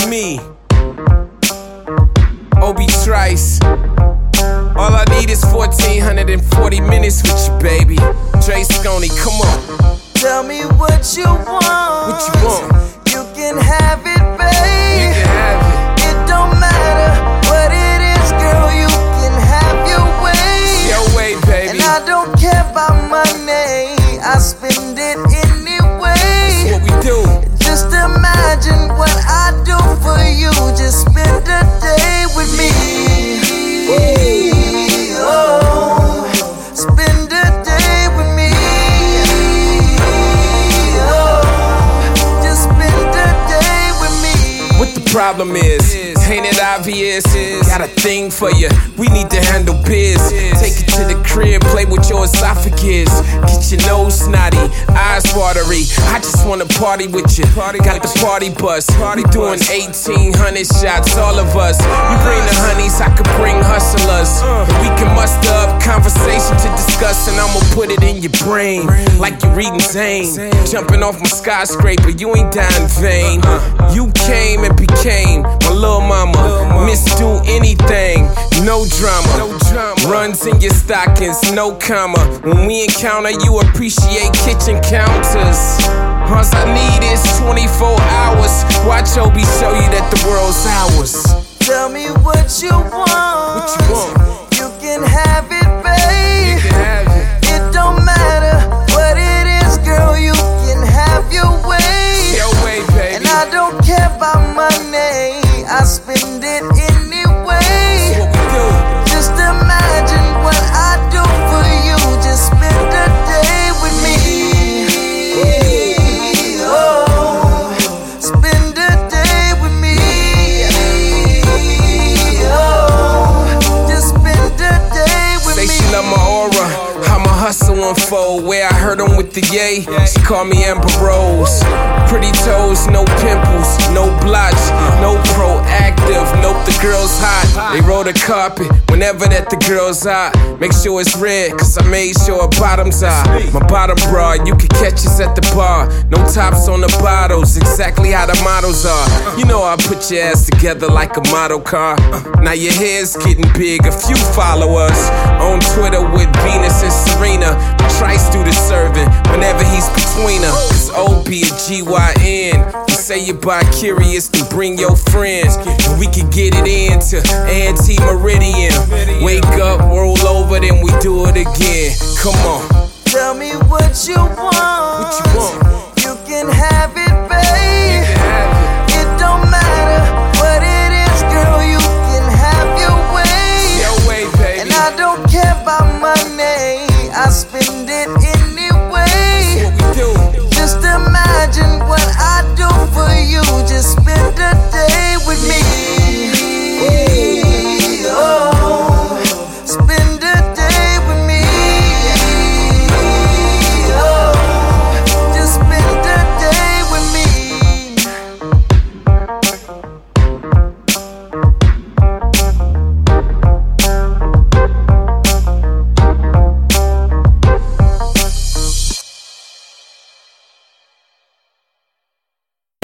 me, Obi Trice. All I need is 1,440 minutes with you, baby. Dre Sconey, come on. Tell me what you want. What you want? You can have it, babe. You can have it. It don't matter what it is, girl. You can have your way. Your way, baby. And I don't care about money. I spend it anyway. That's what we do. Just imagine what I do for you. Just spend a day with me. Oh, spend a day with me. Oh, just spend a day with me. What the problem is? Ain't it obvious? Got a thing for you. We need to handle biz. Take it to the crib, play with your esophagus. Get your nose snotty, eyes watery. I just wanna party with you. Got the party bus. We doing 1,800 shots, all of us. You bring the honeys, I could bring hustlers. We can muster up conversation to discuss, and I'ma put it in your brain like you're reading Zane. Jumping off my skyscraper, you ain't dying in vain. You came and became my little mama. Miss do anything, no drama. Runs in your stockings, no comma. When we encounter, you appreciate kitchen counters. All I need is 24 hours. Watch Obi show you that the world's ours. Tell me what you want. What you want? You can have it, babe. You can have it. It don't matter what it is, girl. You can have your way. Your way, baby. And I don't care about money. I spend it anyway. That's what we do. Just imagine what I do for you. Just spend a day with me. Oh, spend a day with me. Oh, just spend a day with me. Say she love my aura. I'ma hustle unfold. Where I heard him with the yay, she called me Amber Rose. Pretty toes, no pimples, no blotch, no proactive. Nope, the girl's hot. They roll the carpet whenever that the girl's hot. Make sure it's red, cause I made sure her bottom's out. My bottom broad, you can catch us at the bar. No tops on the bottles, exactly how the models are. You know I put your ass together like a model car. Now your hair's getting big, a few followers. On Twitter with Venus and Serena. Trice do the serving whenever he's between her. Cause Obi a GYN. You say you're bi-curious, then bring your friends. And we can get it into anti-meridian. Wake up, roll over, then we do it again. Come on. Tell me what you want. What you want? You can have it.